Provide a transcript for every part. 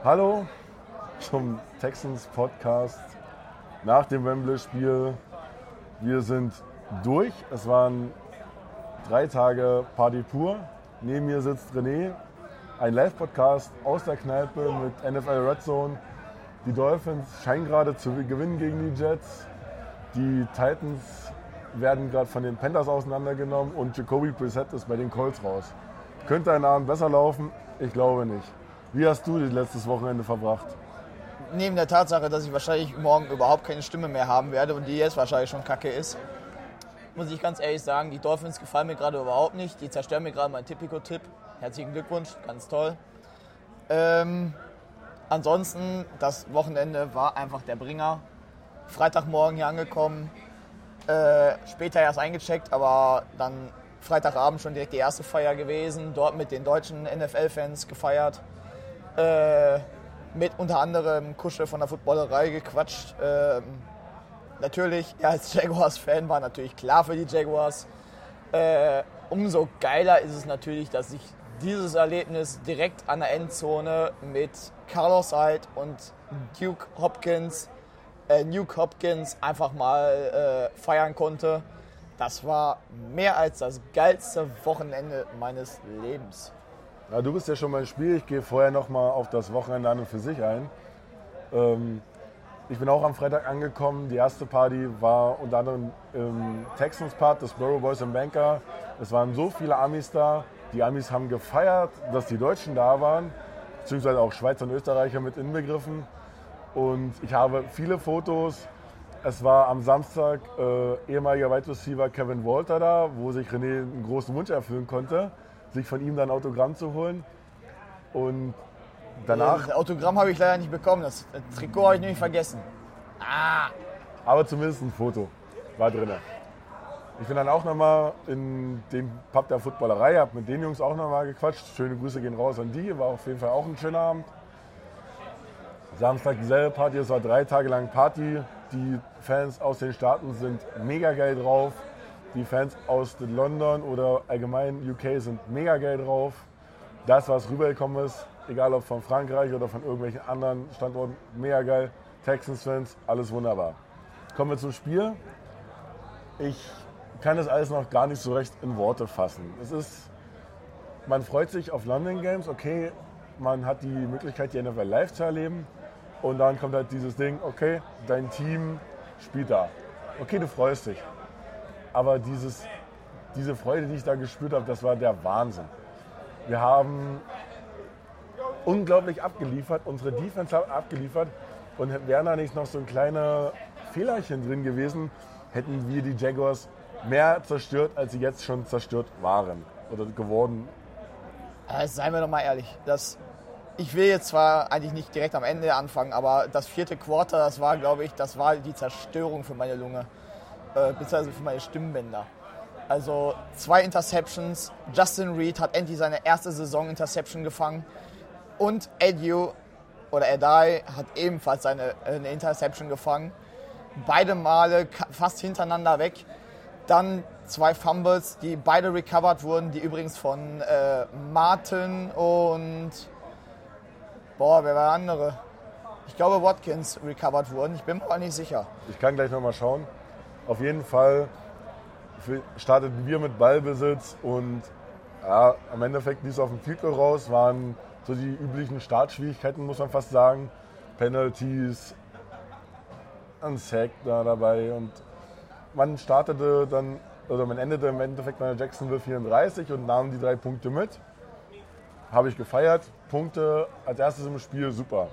Hallo zum Texans Podcast nach dem Wembley-Spiel. Wir sind durch. Es waren 3 Tage Party pur. Neben mir sitzt René, ein Live-Podcast aus der Kneipe mit NFL Red Zone. Die Dolphins scheinen gerade zu gewinnen gegen die Jets. Die Titans werden gerade von den Panthers auseinandergenommen und Jacoby Brissett ist bei den Colts raus. Könnte ein Abend besser laufen? Ich glaube nicht. Wie hast du das letztes Wochenende verbracht? Neben der Tatsache, dass ich wahrscheinlich morgen überhaupt keine Stimme mehr haben werde und die jetzt wahrscheinlich schon kacke ist, muss ich ganz ehrlich sagen, die Dolphins gefallen mir gerade überhaupt nicht. Die zerstören mir gerade meinen Tipico-Tipp. Herzlichen Glückwunsch, ganz toll. Ansonsten, das Wochenende war einfach der Bringer. Freitagmorgen hier angekommen, später erst eingecheckt, aber dann Freitagabend schon direkt die erste Feier gewesen, dort mit den deutschen NFL-Fans gefeiert, mit unter anderem Kusche von der Footballerei gequatscht. Natürlich, er als Jaguars-Fan war natürlich klar für die Jaguars. Umso geiler ist es natürlich, dass ich dieses Erlebnis direkt an der Endzone mit Carlos Hyde und Nuke Hopkins einfach mal feiern konnte. Das war mehr als das geilste Wochenende meines Lebens. Ja, du bist ja schon beim Spiel. Ich gehe vorher noch mal auf das Wochenende an und für sich ein. Ich bin auch am Freitag angekommen. Die erste Party war unter anderem im Texans-Part des Borough Boys and Banker. Es waren so viele Amis da. Die Amis haben gefeiert, dass die Deutschen da waren, beziehungsweise auch Schweizer und Österreicher mit inbegriffen. Und ich habe viele Fotos. Es war am Samstag ehemaliger Wide Receiver Kevin Walter da, wo sich René einen großen Wunsch erfüllen konnte, sich von ihm dann ein Autogramm zu holen. Und danach... Das Autogramm habe ich leider nicht bekommen, das Trikot habe ich nämlich vergessen. Aber zumindest ein Foto war drin. Ich bin dann auch nochmal in dem Pub der Footballerei, habe mit den Jungs auch nochmal gequatscht. Schöne Grüße gehen raus an die, war auf jeden Fall auch ein schöner Abend. Samstag dieselbe Party, es war 3 Tage lang Party. Die Fans aus den Staaten sind mega geil drauf. Die Fans aus London oder allgemein UK sind mega geil drauf. Das, was rübergekommen ist, egal ob von Frankreich oder von irgendwelchen anderen Standorten, mega geil. Texans-Fans, alles wunderbar. Kommen wir zum Spiel. Ich kann das alles noch gar nicht so recht in Worte fassen. Man freut sich auf London Games, okay, man hat die Möglichkeit, die NFL live zu erleben. Und dann kommt halt dieses Ding, okay, dein Team spielt da. Okay, du freust dich. Aber diese Freude, die ich da gespürt habe, das war der Wahnsinn. Wir haben unglaublich abgeliefert, unsere Defense hat abgeliefert. Und wären da nicht noch so ein kleiner Fehlerchen drin gewesen, hätten wir die Jaguars mehr zerstört, als sie jetzt schon zerstört waren oder geworden. Seien wir doch mal ehrlich, ich will jetzt zwar eigentlich nicht direkt am Ende anfangen, aber das 4. Quarter, das war die Zerstörung für meine Lunge, beziehungsweise für meine Stimmbänder. Also 2 Interceptions, Justin Reed hat endlich seine erste Saison-Interception gefangen und Adai hat ebenfalls eine Interception gefangen. Beide Male fast hintereinander weg. Dann 2 Fumbles, die beide recovered wurden, die übrigens von Martin und... wer war der andere? Ich glaube, Watkins recovered wurden. Ich bin mir aber nicht sicher. Ich kann gleich nochmal schauen. Auf jeden Fall starteten wir mit Ballbesitz und ja, am Endeffekt lief es auf dem Field Goal raus. Waren so die üblichen Startschwierigkeiten, muss man fast sagen. Penalties, ein Sack da dabei. Und man startete dann, oder man endete im Endeffekt bei der Jacksonville 34 und nahm die 3 Punkte mit. Habe ich gefeiert. Punkte als erstes im Spiel, super.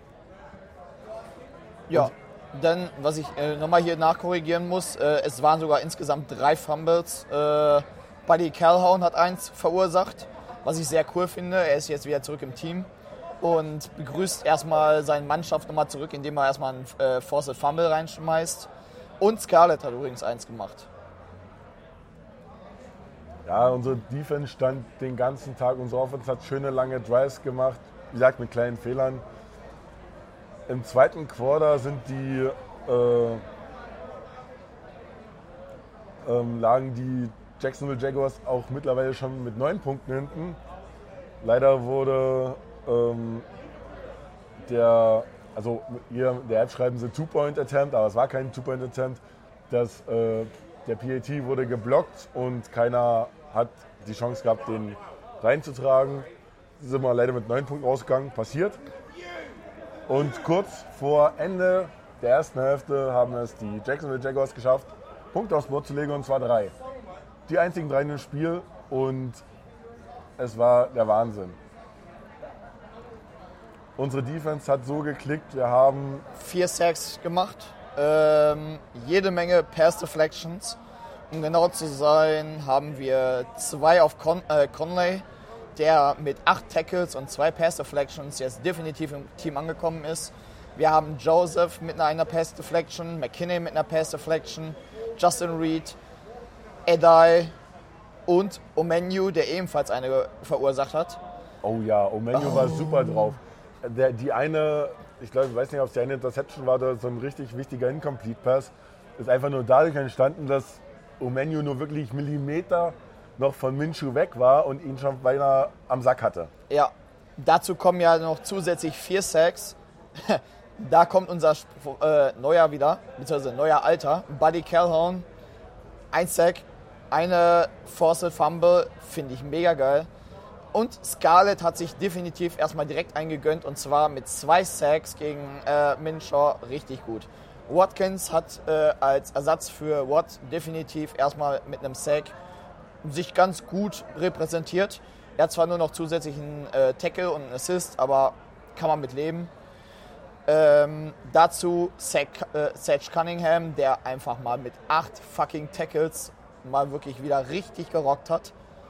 Ja, dann, was ich nochmal hier nachkorrigieren muss, es waren sogar insgesamt 3 Fumbles. Buddy Calhoun hat 1 verursacht, was ich sehr cool finde. Er ist jetzt wieder zurück im Team und begrüßt erstmal seine Mannschaft nochmal zurück, indem er erstmal einen Forced Fumble reinschmeißt. Und Scarlett hat übrigens 1 gemacht. Ja, unsere Defense stand den ganzen Tag. Unsere Offense hat schöne lange Drives gemacht. Wie gesagt, mit kleinen Fehlern. Im 2. Quarter sind lagen die Jacksonville Jaguars auch mittlerweile schon mit 9 Punkten hinten. Leider wurde also hier in der App schreiben sie Two-Point-Attempt, aber es war kein Two-Point-Attempt. Der PAT wurde geblockt und keiner hat die Chance gehabt, den reinzutragen. Sind wir leider mit 9 Punkten rausgegangen, passiert. Und kurz vor Ende der ersten Hälfte haben es die Jacksonville Jaguars geschafft, Punkte aufs Board zu legen, und zwar 3. Die einzigen 3 im Spiel, und es war der Wahnsinn. Unsere Defense hat so geklickt, wir haben 4 Sacks gemacht, jede Menge Pass Deflections. Um genau zu sein, haben wir 2 auf Conley, der mit 8 Tackles und 2 Pass Deflections jetzt definitiv im Team angekommen ist. Wir haben Joseph mit einer Pass Deflection, McKinney mit einer Pass Deflection, Justin Reed, Edai und Omeniu, der ebenfalls eine verursacht hat. Oh ja, Omeniu war super drauf. Die eine, ich glaube, ich weiß nicht, ob es die eine Interception war oder so ein richtig wichtiger Incomplete Pass, ist einfach nur dadurch entstanden, dass Omeniu nur wirklich Millimeter noch von Minshew weg war und ihn schon beinahe am Sack hatte. Ja, dazu kommen ja noch zusätzlich 4 Sacks. Da kommt unser neuer wieder, beziehungsweise neuer Alter, Buddy Calhoun. 1 Sack, eine Forced Fumble, finde ich mega geil. Und Scarlett hat sich definitiv erstmal direkt eingegönnt, und zwar mit 2 Sacks gegen Minshew, richtig gut. Watkins hat als Ersatz für Watt definitiv erstmal mit einem Sack sich ganz gut repräsentiert. Er hat zwar nur noch zusätzlichen Tackle und einen Assist, aber kann man mit leben. Dazu Sage Cunningham, der einfach mal mit 8 fucking Tackles mal wirklich wieder richtig gerockt hat.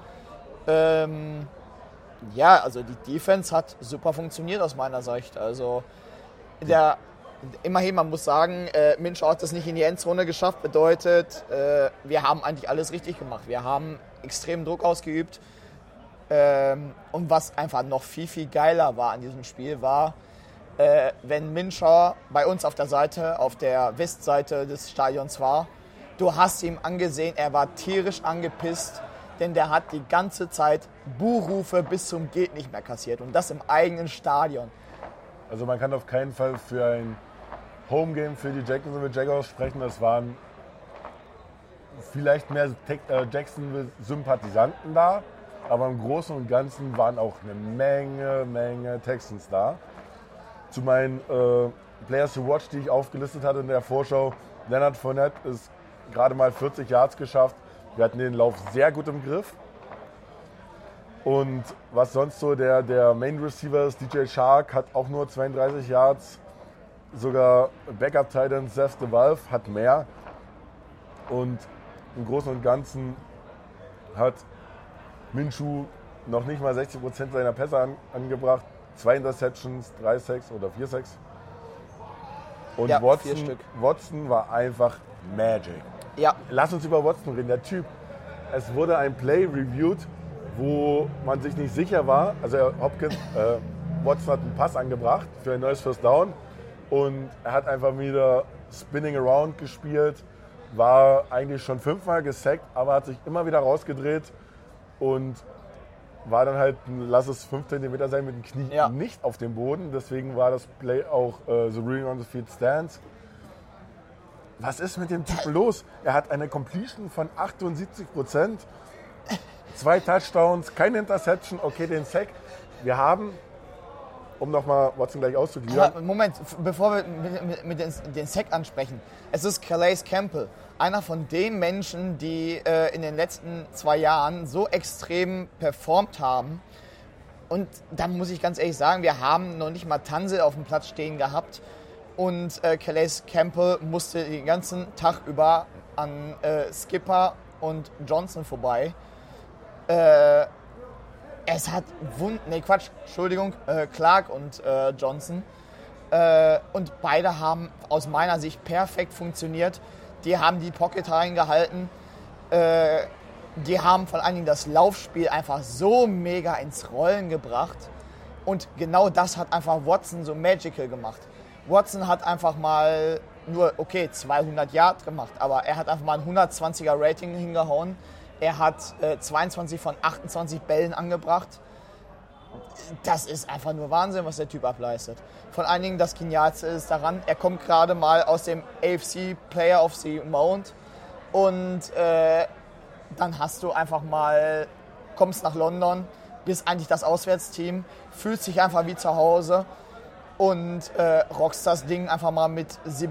Ja, also die Defense hat super funktioniert aus meiner Sicht. Also immerhin, man muss sagen, Minshew hat es nicht in die Endzone geschafft, bedeutet, wir haben eigentlich alles richtig gemacht. Wir haben extremen Druck ausgeübt. Und was einfach noch viel, viel geiler war an diesem Spiel, war, wenn Minshew bei uns auf der Seite, auf der Westseite des Stadions war, du hast ihm angesehen, er war tierisch angepisst, denn der hat die ganze Zeit Buhrufe bis zum geht nicht mehr kassiert, und das im eigenen Stadion. Also man kann auf keinen Fall für ein Homegame für die Jacksonville Jaguars sprechen. Es waren vielleicht mehr Jacksonville-Sympathisanten da, aber im Großen und Ganzen waren auch eine Menge Texans da. Zu meinen Players to Watch, die ich aufgelistet hatte in der Vorschau, Leonard Fournette ist gerade mal 40 Yards geschafft. Wir hatten den Lauf sehr gut im Griff. Und was sonst so der Main Receiver ist, DJ Shark, hat auch nur 32 Yards. Sogar Backup-Titan Seth DeValve hat mehr. Und im Großen und Ganzen hat Minshew noch nicht mal 60% seiner Pässe angebracht. 2 Interceptions, 3 Sacks oder 4 Sacks. Und ja, Watson war einfach Magic. Ja. Lass uns über Watson reden. Der Typ, es wurde ein Play reviewed, wo man sich nicht sicher war. Also Watson hat einen Pass angebracht für ein neues First Down und er hat einfach wieder Spinning Around gespielt, war eigentlich schon 5-mal gesackt, aber hat sich immer wieder rausgedreht und war dann halt, lass es 5 cm sein, mit dem Knie nicht auf dem Boden. Deswegen war das Play auch The Ruling on the Field Stance. Was ist mit dem Typ los? Er hat eine Completion von 78%, 2 Touchdowns, keine Interception, okay, den Sack. Wir haben, um nochmal Watson gleich auszugliedern. Moment, bevor wir mit den Sack ansprechen. Es ist Calais Campbell, einer von den Menschen, die in den letzten 2 Jahren so extrem performt haben. Und da muss ich ganz ehrlich sagen, wir haben noch nicht mal Tansel auf dem Platz stehen gehabt. Und Calais Campbell musste den ganzen Tag über an Skipper und Johnson vorbei. Es hat Clark und Johnson. Und beide haben aus meiner Sicht perfekt funktioniert. Die haben die Pocket reingehalten. Die haben vor allen Dingen das Laufspiel einfach so mega ins Rollen gebracht. Und genau das hat einfach Watson so magical gemacht. Watson hat einfach mal nur, 200 Yards gemacht, aber er hat einfach mal ein 120er Rating hingehauen. Er hat 22 von 28 Bällen angebracht. das ist einfach nur Wahnsinn, was der Typ ableistet. Von allen Dingen das Genialste ist daran, er kommt gerade mal aus dem AFC Player of the Month und dann hast du einfach mal, kommst nach London, bist eigentlich das Auswärtsteam, fühlst dich einfach wie zu Hause und rockst das Ding einfach mal mit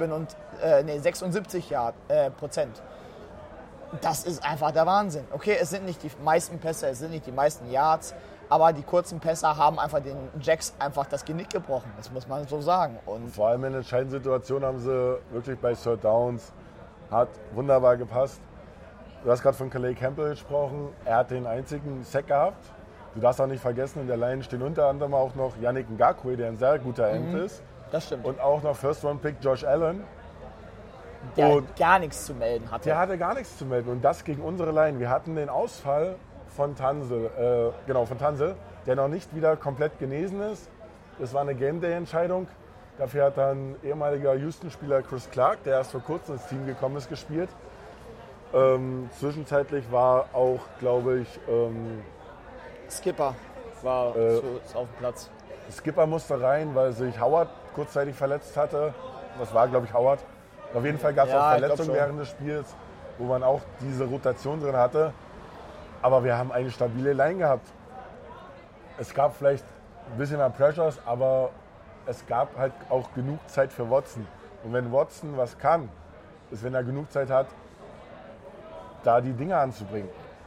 76 Prozent. Das ist einfach der Wahnsinn. Okay, es sind nicht die meisten Pässe, es sind nicht die meisten Yards, aber die kurzen Pässe haben einfach den Jacks einfach das Genick gebrochen. Das muss man so sagen. Und vor allem in entscheidenden Situationen haben sie wirklich bei Third Downs, hat wunderbar gepasst. Du hast gerade von Calais Campbell gesprochen. Er hat den einzigen Sack gehabt. Du darfst auch nicht vergessen, in der Line stehen unter anderem auch noch Yannick Ngakoue, der ein sehr guter End ist. Das stimmt. Und auch noch First-Round-Pick Josh Allen. Der gar nichts zu melden hatte. Der hatte gar nichts zu melden. Und das gegen unsere Line. Wir hatten den Ausfall von Tunsil, der noch nicht wieder komplett genesen ist. Das war eine Game-Day-Entscheidung. Dafür hat dann ehemaliger Houston-Spieler Chris Clark, der erst vor kurzem ins Team gekommen ist, gespielt. Zwischenzeitlich war auch, glaube ich, Skipper war auf dem Platz. Skipper musste rein, weil sich Howard kurzzeitig verletzt hatte. Das war, glaube ich, Howard. Auf jeden Fall gab es auch Verletzungen während des Spiels, wo man auch diese Rotation drin hatte. Aber wir haben eine stabile Line gehabt. Es gab vielleicht ein bisschen mehr Pressures, aber es gab halt auch genug Zeit für Watson. Und wenn Watson was kann, ist, wenn er genug Zeit hat, da die Dinge anzubringen.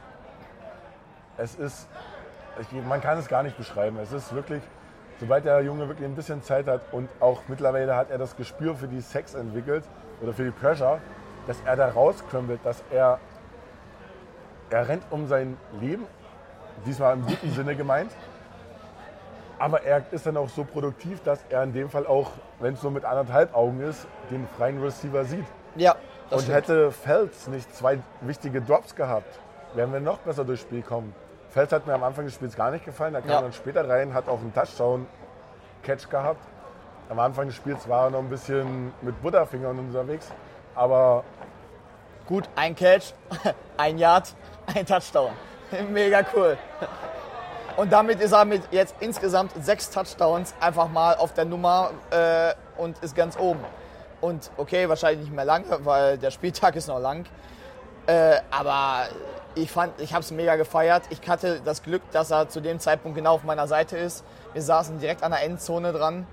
Man kann es gar nicht beschreiben. Es ist wirklich, sobald der Junge wirklich ein bisschen Zeit hat und auch mittlerweile hat er das Gespür für die Sacks entwickelt oder für die Pressure, dass er da rauskrümmelt, dass er rennt um sein Leben, diesmal im guten Sinne gemeint, aber er ist dann auch so produktiv, dass er in dem Fall auch, wenn es nur mit 1,5 Augen ist, den freien Receiver sieht. Ja, und stimmt. Hätte Feltz nicht 2 wichtige Drops gehabt, wären wir noch besser durchs Spiel kommen. Feltz hat mir am Anfang des Spiels gar nicht gefallen, da kam dann später rein, hat auch einen Touchdown-Catch gehabt. Am Anfang des Spiels war er noch ein bisschen mit Butterfingern unterwegs, aber gut, ein Catch, ein Yard, ein Touchdown. Mega cool. Und damit ist er mit jetzt insgesamt 6 Touchdowns einfach mal auf der Nummer und ist ganz oben. Und okay, wahrscheinlich nicht mehr lange, weil der Spieltag ist noch lang. Aber ich habe es mega gefeiert. Ich hatte das Glück, dass er zu dem Zeitpunkt genau auf meiner Seite ist. Wir saßen direkt an der Endzone dran.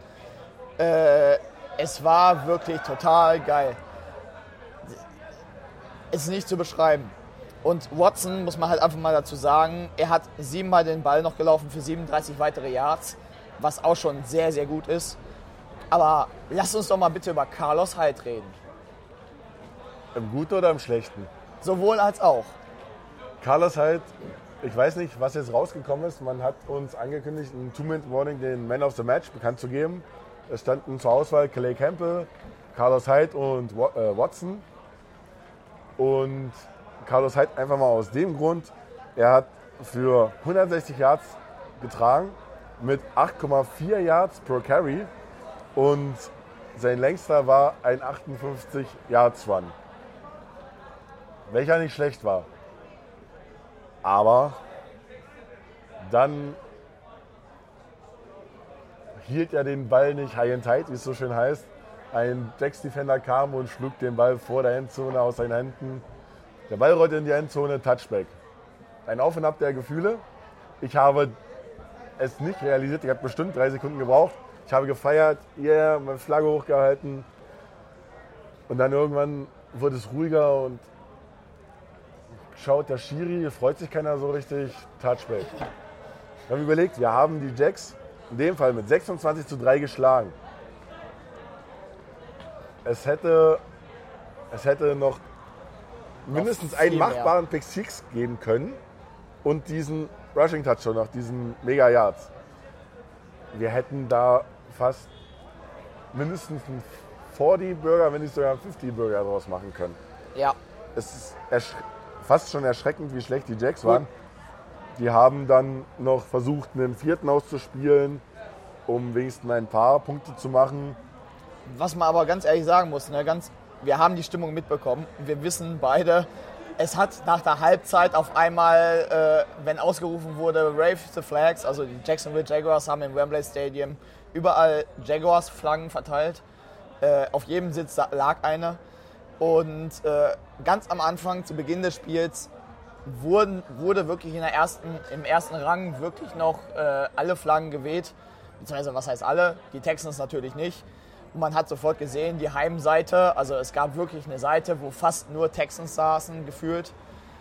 Es war wirklich total geil. Es ist nicht zu beschreiben. Und Watson, muss man halt einfach mal dazu sagen, er hat 7-mal den Ball noch gelaufen für 37 weitere Yards, was auch schon sehr, sehr gut ist. Aber lasst uns doch mal bitte über Carlos Hyde reden. Im Guten oder im Schlechten? Sowohl als auch. Carlos Hyde, ich weiß nicht, was jetzt rausgekommen ist. Man hat uns angekündigt, in 2-Minute-Warning den Man of the Match bekannt zu geben. Es standen zur Auswahl Calais Campbell, Carlos Hyde und Watson. Und Carlos Hyde einfach mal aus dem Grund, er hat für 160 Yards getragen mit 8,4 Yards pro Carry und sein längster war ein 58 Yards Run, welcher nicht schlecht war. Aber dann hielt er den Ball nicht high and tight, wie es so schön heißt. Ein Jacks-Defender kam und schlug den Ball vor der Endzone aus seinen Händen. Der Ball rollte in die Endzone, Touchback. Ein Auf und Ab der Gefühle. Ich habe es nicht realisiert, ich habe bestimmt 3 Sekunden gebraucht. Ich habe gefeiert, meine Flagge hochgehalten. Und dann irgendwann wurde es ruhiger und schaut der Schiri, freut sich keiner so richtig, Touchback. Wir haben überlegt, wir haben die Jacks in dem Fall mit 26:3 geschlagen. Es hätte noch mindestens einen machbaren Pick 6 geben können und diesen Rushing Touchdown nach diesen Mega Yards. Wir hätten da fast mindestens einen 40-Burger, wenn nicht sogar einen 50-Burger draus machen können. Ja. Es ist fast schon erschreckend, wie schlecht die Jacks waren. Die haben dann noch versucht, einen 4. auszuspielen, um wenigstens ein paar Punkte zu machen. Was man aber ganz ehrlich sagen muss, wir haben die Stimmung mitbekommen. Wir wissen beide, es hat nach der Halbzeit auf einmal, wenn ausgerufen wurde, Wave the Flags, also die Jacksonville Jaguars haben im Wembley Stadium überall Jaguars-Flaggen verteilt. Auf jedem Sitz lag eine. Und ganz am Anfang, zu Beginn des Spiels, wurde wirklich im ersten Rang wirklich noch alle Flaggen geweht. Beziehungsweise, was heißt alle? Die Texans natürlich nicht. Und man hat sofort gesehen, die Heimseite, also es gab wirklich eine Seite, wo fast nur Texans saßen, gefühlt.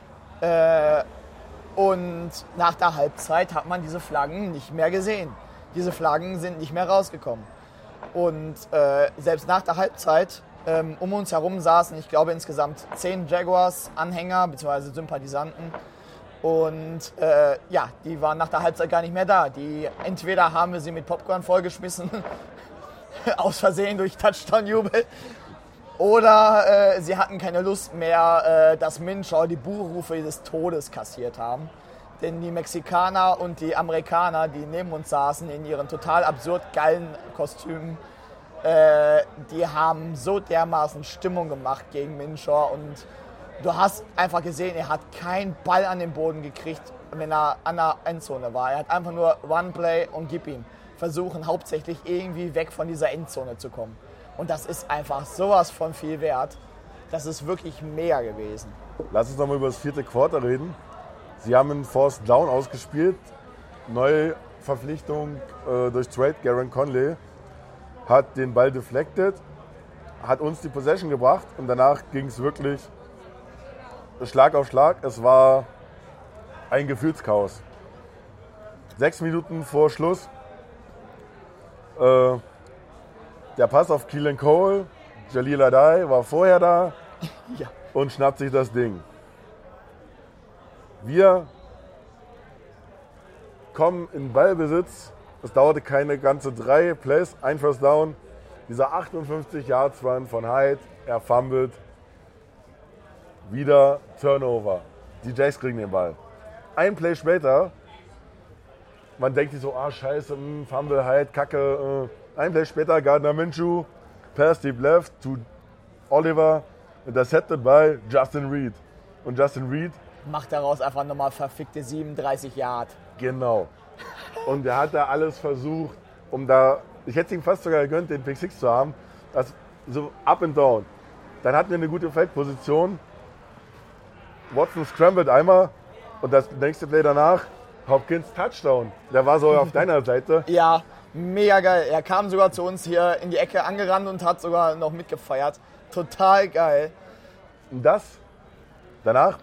Und nach der Halbzeit hat man diese Flaggen nicht mehr gesehen. Diese Flaggen sind nicht mehr rausgekommen. Und selbst nach der Halbzeit um uns herum saßen, ich glaube, insgesamt 10 Jaguars-Anhänger bzw. Sympathisanten. Und die waren nach der Halbzeit gar nicht mehr da. Entweder haben wir sie mit Popcorn vollgeschmissen, aus Versehen durch Touchdown-Jubel, oder sie hatten keine Lust mehr, dass Minshew die Buhrufe des Todes kassiert haben. Denn die Mexikaner und die Amerikaner, die neben uns saßen, in ihren total absurd geilen Kostümen, die haben so dermaßen Stimmung gemacht gegen Minshew. Und du hast einfach gesehen, er hat keinen Ball an den Boden gekriegt, wenn er an der Endzone war. Er hat einfach nur One-Play und gib ihm. Versuchen hauptsächlich irgendwie weg von dieser Endzone zu kommen. Und das ist einfach sowas von viel wert. Das ist wirklich mega gewesen. Lass uns nochmal über das 4. Quarter reden. Sie haben einen Forced Down ausgespielt. Neue Verpflichtung durch Trade, Garon Conley, hat den Ball deflected, hat uns die Possession gebracht und danach ging es wirklich Schlag auf Schlag. Es war ein Gefühlschaos. 6 Minuten vor Schluss. Der Pass auf Keelan Cole, Jalil Adai war vorher da Ja. und schnappt sich das Ding. Wir kommen in Ballbesitz. Es dauerte keine ganze 3 Plays, ein First Down. Dieser 58-Yards-Run von Hyde, er fummelt. Wieder Turnover. Die Jays kriegen den Ball. Ein Play später, man denkt sich so, scheiße, Fumble, Hyde, Kacke. Ein Play später, Gardner Minshew, Pass deep left to Oliver, intercepted by Justin Reed. Und Justin Reed Macht daraus einfach nochmal verfickte 37 Yard. Genau. Und er hat da alles versucht, um da, ich hätte es ihm fast sogar gegönnt, den Pick 6 zu haben, das so up and down. Dann hatten wir eine gute Feldposition. Watson scrambled einmal und das nächste Play danach, Hopkins Touchdown. Der war so auf deiner Seite. Ja, mega geil. Er kam sogar zu uns hier in die Ecke angerannt und hat sogar noch mitgefeiert. Total geil. Und danach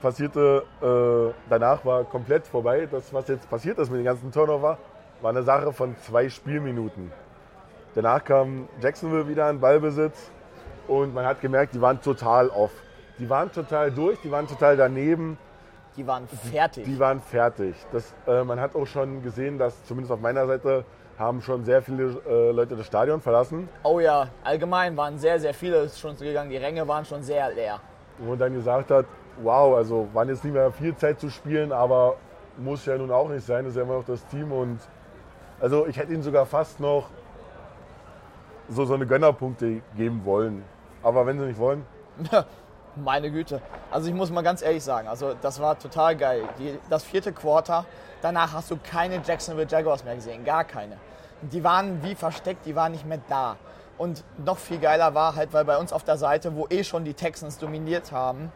war komplett vorbei. Das, was jetzt passiert ist mit dem ganzen Turnover, war eine Sache von 2 Spielminuten. Danach kam Jacksonville wieder in Ballbesitz und man hat gemerkt, die waren total off. Die waren total durch, die waren total daneben. Die waren fertig. Die waren fertig. Man hat auch schon gesehen, dass zumindest auf meiner Seite haben schon sehr viele Leute das Stadion verlassen. Oh ja, allgemein waren sehr, sehr viele schon gegangen. Die Ränge waren schon sehr leer. Wo man dann gesagt hat, wow, also waren jetzt nicht mehr viel Zeit zu spielen, aber muss ja nun auch nicht sein, das ist ja immer noch das Team. Und also ich hätte ihnen sogar fast noch so eine Gönnerpunkte geben wollen. Aber wenn sie nicht wollen. Meine Güte. Also ich muss mal ganz ehrlich sagen, also das war total geil. Das 4. Quarter, danach hast du keine Jacksonville Jaguars mehr gesehen, gar keine. Die waren wie versteckt, die waren nicht mehr da. Und noch viel geiler war halt, weil bei uns auf der Seite, wo schon die Texans dominiert haben,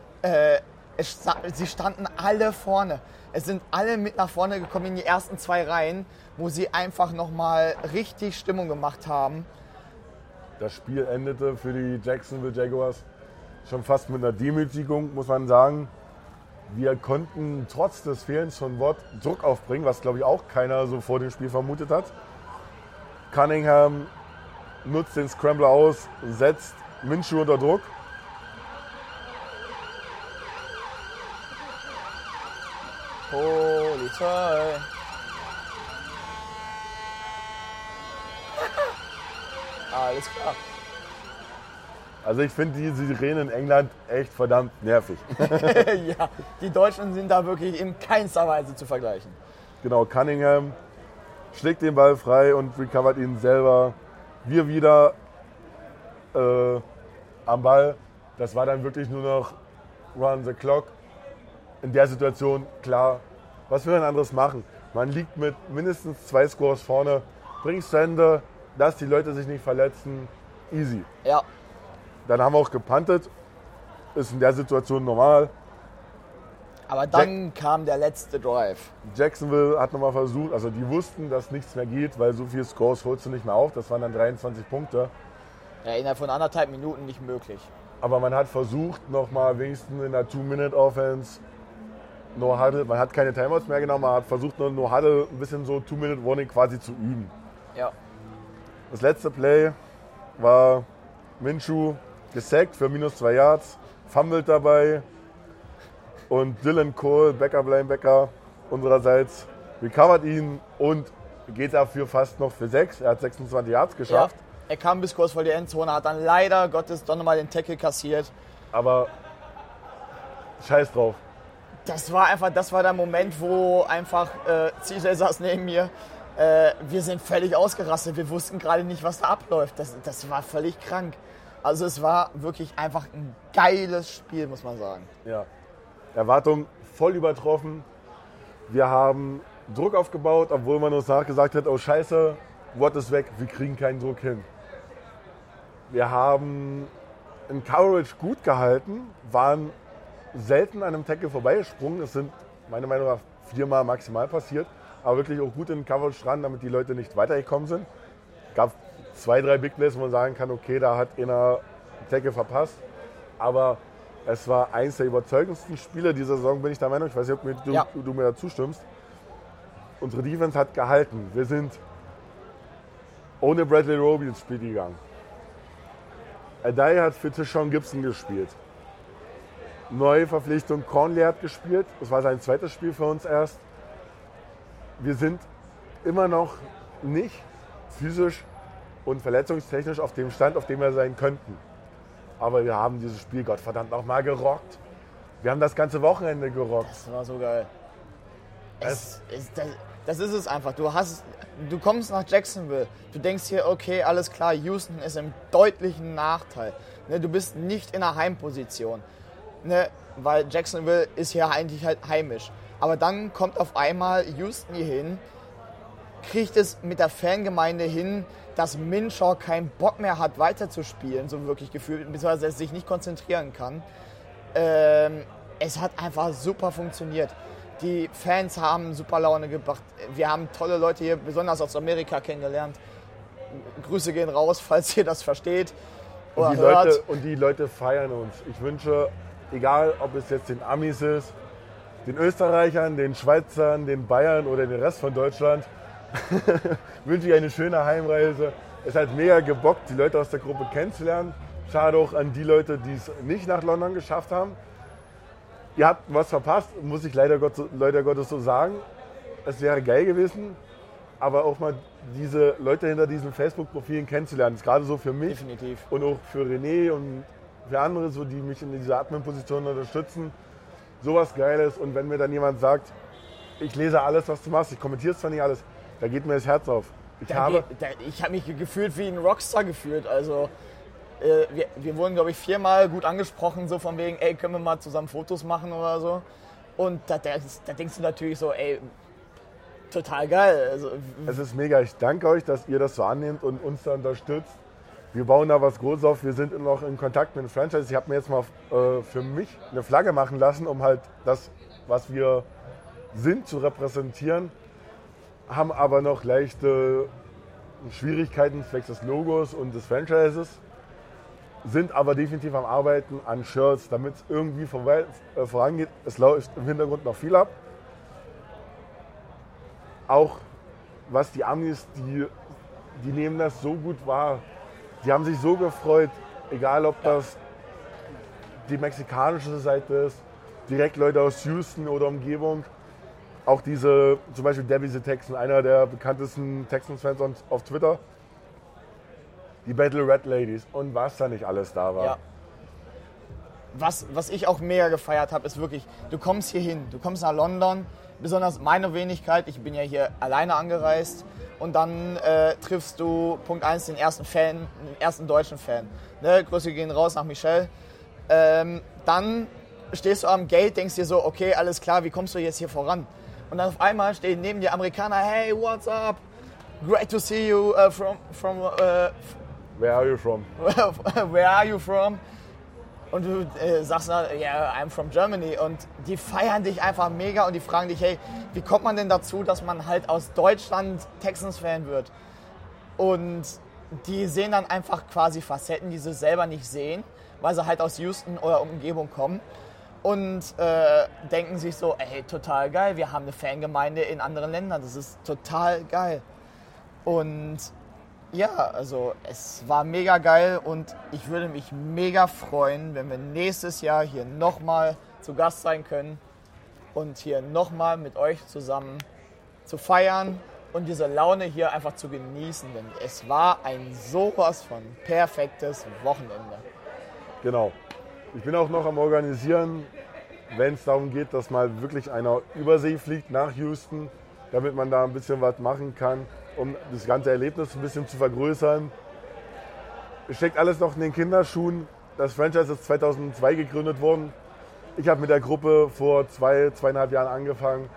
sie standen alle vorne. Es sind alle mit nach vorne gekommen in die ersten 2 Reihen, wo sie einfach nochmal richtig Stimmung gemacht haben. Das Spiel endete für die Jacksonville Jaguars schon fast mit einer Demütigung, muss man sagen. Wir konnten trotz des Fehlens von Watt Druck aufbringen, was glaube ich auch keiner so vor dem Spiel vermutet hat. Cunningham nutzt den Scrambler aus, setzt Minshew unter Druck. Polizei. Alles klar. Also ich finde die Sirenen in England echt verdammt nervig. Ja, die Deutschen sind da wirklich in keinster Weise zu vergleichen. Genau, Cunningham schlägt den Ball frei und recovert ihn selber. Wir wieder am Ball. Das war dann wirklich nur noch run the clock. In der Situation, klar, was will man anderes machen? Man liegt mit mindestens 2 Scores vorne, bringst zu Ende, dass die Leute sich nicht verletzen, easy. Ja. Dann haben wir auch gepuntet, ist in der Situation normal. Aber dann kam der letzte Drive. Jacksonville hat nochmal versucht, also die wussten, dass nichts mehr geht, weil so viele Scores holst du nicht mehr auf. Das waren dann 23 Punkte. Ja, innerhalb von 1,5 Minuten nicht möglich. Aber man hat versucht, nochmal wenigstens in der 2-Minute-Offense No Huddle, man hat keine Timeouts mehr genommen, man hat versucht, No Huddle ein bisschen so 2-Minute-Warning quasi zu üben. Ja. Das letzte Play war Minshew gesackt für -2 Yards, fummelt dabei. Und Dylan Cole, Backup-Linebacker unsererseits, recovert ihn und geht dafür fast noch für 6. Er hat 26 Yards geschafft. Ja, er kam bis kurz vor die Endzone, hat dann leider Gottes doch nochmal den Tackle kassiert. Aber scheiß drauf. Das war der Moment, wo einfach CJ saß neben mir. Wir sind völlig ausgerastet. Wir wussten gerade nicht, was da abläuft. Das war völlig krank. Also es war wirklich einfach ein geiles Spiel, muss man sagen. Ja. Erwartung voll übertroffen. Wir haben Druck aufgebaut, obwohl man uns nachgesagt hat, oh scheiße, Watt ist weg, wir kriegen keinen Druck hin. Wir haben in Coverage gut gehalten, waren selten an einem Tackle vorbeigesprungen. Das sind meiner Meinung nach 4-mal maximal passiert, aber wirklich auch gut in Coverage dran, damit die Leute nicht weitergekommen sind. Es gab 2, 3 Big Plays, wo man sagen kann, okay, da hat einer einen Tackle verpasst, aber es war eines der überzeugendsten Spiele dieser Saison, bin ich der Meinung. Ich weiß nicht, ob du mir dazu stimmst. Unsere Defense hat gehalten. Wir sind ohne Bradley Roby ins Spiel gegangen. Adai hat für Tishon Gibson gespielt. Neue Verpflichtung, Conley hat gespielt. Das war sein zweites Spiel für uns erst. Wir sind immer noch nicht physisch und verletzungstechnisch auf dem Stand, auf dem wir sein könnten. Aber wir haben dieses Spiel Gottverdammt noch mal gerockt. Wir haben das ganze Wochenende gerockt. Das war so geil. Das ist es einfach. Du kommst nach Jacksonville. Du denkst hier, okay, alles klar, Houston ist im deutlichen Nachteil. Ne, du bist nicht in einer Heimposition. Ne, weil Jacksonville ist hier eigentlich halt heimisch. Aber dann kommt auf einmal Houston hier hin, kriegt es mit der Fangemeinde hin, dass Minshew keinen Bock mehr hat, weiterzuspielen, so wirklich gefühlt, beziehungsweise er sich nicht konzentrieren kann. Es hat einfach super funktioniert. Die Fans haben super Laune gebracht. Wir haben tolle Leute hier, besonders aus Amerika, kennengelernt. Grüße gehen raus, falls ihr das versteht oder hört. Und die Leute feiern uns. Ich wünsche, egal ob es jetzt den Amis ist, den Österreichern, den Schweizern, den Bayern oder den Rest von Deutschland, wünsche ich eine schöne Heimreise. Es hat mega gebockt, die Leute aus der Gruppe kennenzulernen. Schade auch an die Leute, die es nicht nach London geschafft haben. Ihr habt was verpasst, muss ich leider Gottes so sagen. Es wäre geil gewesen, aber auch mal diese Leute hinter diesen Facebook-Profilen kennenzulernen. Das ist gerade so für mich. Definitiv. Und auch für René und für andere, so, die mich in dieser Admin-Position unterstützen. Sowas Geiles. Und wenn mir dann jemand sagt, ich lese alles, was du machst, ich kommentiere zwar nicht alles, da geht mir das Herz auf. Ich habe mich gefühlt wie ein Rockstar gefühlt. Also wir wurden, glaube ich, 4-mal gut angesprochen, so von wegen, ey, können wir mal zusammen Fotos machen oder so. Und da denkst du natürlich so, ey, total geil. Also, es ist mega. Ich danke euch, dass ihr das so annehmt und uns da unterstützt. Wir bauen da was Großes auf. Wir sind noch in Kontakt mit dem Franchise. Ich habe mir jetzt mal für mich eine Flagge machen lassen, um halt das, was wir sind, zu repräsentieren. Haben aber noch leichte Schwierigkeiten zwecks des Logos und des Franchises. Sind aber definitiv am Arbeiten an Shirts, damit es irgendwie vorangeht. Es läuft im Hintergrund noch viel ab. Auch was die Amis, die nehmen das so gut wahr. Die haben sich so gefreut, egal ob das die mexikanische Seite ist, direkt Leute aus Houston oder Umgebung. Auch zum Beispiel Debbie the Texan, einer der bekanntesten Texans-Fans auf Twitter. Die Battle Red Ladies und was da nicht alles da war. Ja. Was ich auch mega gefeiert habe, ist wirklich, du kommst hier hin, du kommst nach London, besonders meine Wenigkeit, ich bin ja hier alleine angereist und dann triffst du, Punkt 1, den ersten deutschen Fan. Ne? Grüße gehen raus nach Michel. Dann stehst du am Gate, denkst dir so, okay, alles klar, wie kommst du jetzt hier voran? Und dann auf einmal stehen neben dir Amerikaner, hey, what's up? Great to see you Where are you from? Where are you from? Und du sagst dann, yeah, I'm from Germany. Und die feiern dich einfach mega und die fragen dich, hey, wie kommt man denn dazu, dass man halt aus Deutschland Texans-Fan wird? Und die sehen dann einfach quasi Facetten, die sie selber nicht sehen, weil sie halt aus Houston oder Umgebung kommen. Und denken sich so, ey, total geil, wir haben eine Fangemeinde in anderen Ländern, das ist total geil. Und ja, also es war mega geil und ich würde mich mega freuen, wenn wir nächstes Jahr hier nochmal zu Gast sein können und hier nochmal mit euch zusammen zu feiern und diese Laune hier einfach zu genießen, denn es war ein sowas von perfektes Wochenende. Genau. Ich bin auch noch am Organisieren, wenn es darum geht, dass mal wirklich einer Übersee fliegt nach Houston, damit man da ein bisschen was machen kann, um das ganze Erlebnis ein bisschen zu vergrößern. Es steckt alles noch in den Kinderschuhen. Das Franchise ist 2002 gegründet worden. Ich habe mit der Gruppe vor 2,5 Jahren angefangen.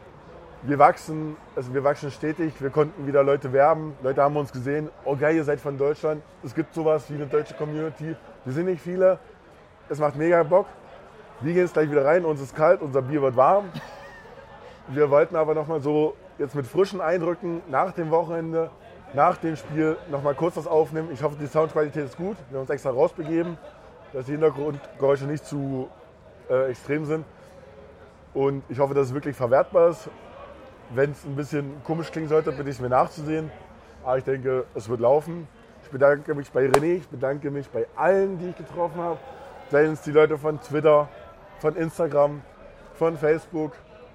Wir wachsen stetig. Wir konnten wieder Leute werben. Leute haben uns gesehen. Oh geil, ihr seid von Deutschland. Es gibt sowas wie eine deutsche Community. Wir sind nicht viele. Es macht mega Bock. Wir gehen jetzt gleich wieder rein. Uns ist kalt, unser Bier wird warm. Wir wollten aber nochmal so jetzt mit frischen Eindrücken nach dem Wochenende, nach dem Spiel nochmal kurz was aufnehmen. Ich hoffe, die Soundqualität ist gut. Wir haben uns extra rausbegeben, dass die Hintergrundgeräusche nicht zu extrem sind. Und ich hoffe, dass es wirklich verwertbar ist. Wenn es ein bisschen komisch klingen sollte, bitte ich es mir nachzusehen. Aber ich denke, es wird laufen. Ich bedanke mich bei René, ich bedanke mich bei allen, die ich getroffen habe. Seien es die Leute von Twitter, von Instagram, von Facebook,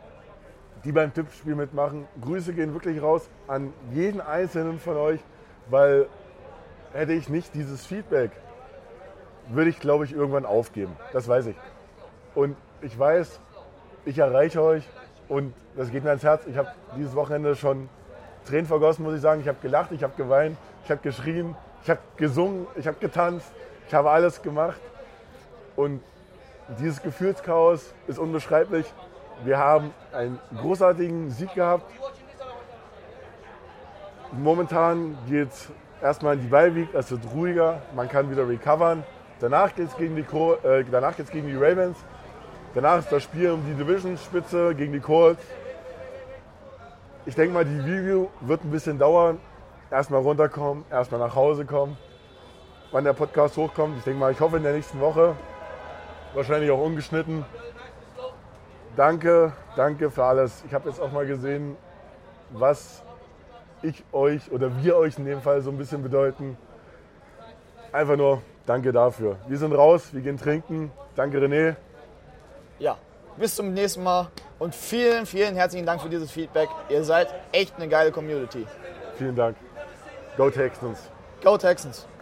die beim Tippspiel mitmachen. Grüße gehen wirklich raus an jeden Einzelnen von euch, weil hätte ich nicht dieses Feedback, würde ich, glaube ich, irgendwann aufgeben. Das weiß ich. Und ich weiß, ich erreiche euch und das geht mir ans Herz. Ich habe dieses Wochenende schon Tränen vergossen, muss ich sagen. Ich habe gelacht, ich habe geweint, ich habe geschrien, ich habe gesungen, ich habe getanzt, ich habe alles gemacht. Und dieses Gefühlschaos ist unbeschreiblich. Wir haben einen großartigen Sieg gehabt. Momentan geht es erstmal in die Bye-Week, es wird ruhiger, man kann wieder recovern. Danach geht es gegen die Ravens. Danach ist das Spiel um die Division-Spitze gegen die Colts. Ich denke mal, die Review wird ein bisschen dauern. Erstmal runterkommen, erstmal nach Hause kommen. Wann der Podcast hochkommt, ich denke mal, ich hoffe in der nächsten Woche. Wahrscheinlich auch ungeschnitten. Danke für alles. Ich habe jetzt auch mal gesehen, was ich euch oder wir euch in dem Fall so ein bisschen bedeuten. Einfach nur danke dafür. Wir sind raus, wir gehen trinken. Danke René. Ja, bis zum nächsten Mal und vielen, vielen herzlichen Dank für dieses Feedback. Ihr seid echt eine geile Community. Vielen Dank. Go Texans. Go Texans.